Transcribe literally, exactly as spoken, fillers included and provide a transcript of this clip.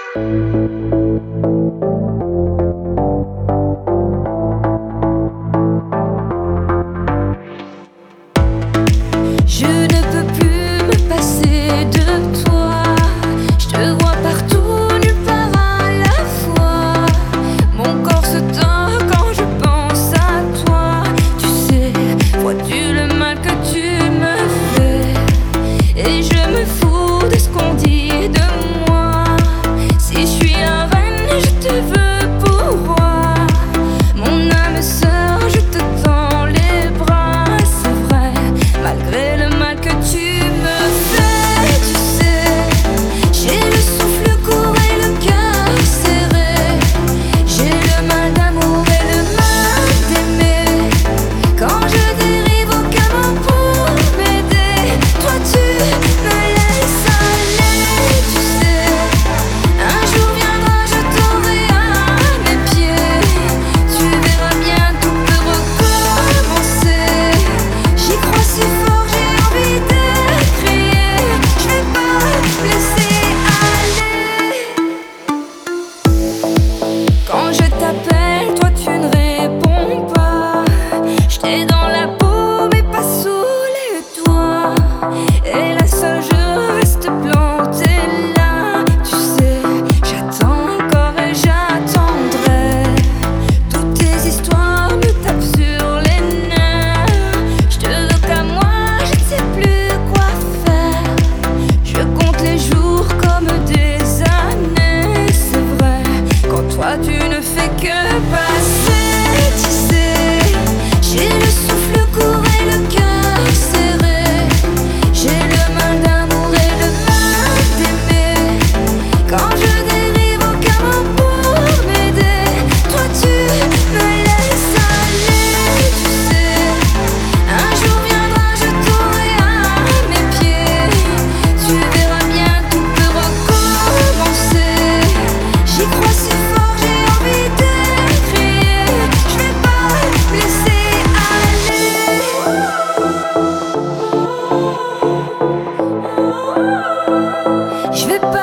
Je ne peux plus me passer de toi. Je te vois partout, nulle part à la fois. Mon corps se tord quand je pense à toi. Tu sais, vois-tu le mal que tu me fais? Et je me fous de ce qu'on dit de moi. Si je suis la reine, je te veux pour roi. Mon âme sœur, je te tends les bras. C'est vrai, malgré le mal que tu me fais. Tu sais, j'ai le souffle court et le cœur serré. J'ai le mal d'amour et le mal d'aimer. Quand je dérive, aucun mot pour m'aider. Toi tu me laisses aller. Tu sais, un jour viendra, je t'aurai à mes pieds. Tu verras bien, tout peut recommencer. J'y crois si fort, j'ai envie de crier. Je vais pas me laisser aller. Quand je t'appelle, toi tu ne réponds pas. J'étais dans la peau mais pas sous les toits. Et là seul je reste plantée là. Tu sais, j'attends encore et j'attendrai. Toutes tes histoires me tapent sur les nerfs. Je te veux qu'à moi, je ne sais plus quoi faire. Je compte les jours comme des années. C'est vrai, quand toi tu ne fais que passer. Tu sais, j'ai le souffle court et le cœur serré. J'ai le mal d'amour et le mal d'aimer. Quand je dérive, aucun mot pour m'aider. Toi tu me laisses aller. Tu sais, un jour viendra, je t'aurai à mes pieds. Tu verras bien, tout peut recommencer. J'y crois si fort, j'ai envie de crier. Je vais pas me laisser aller. Je vais pas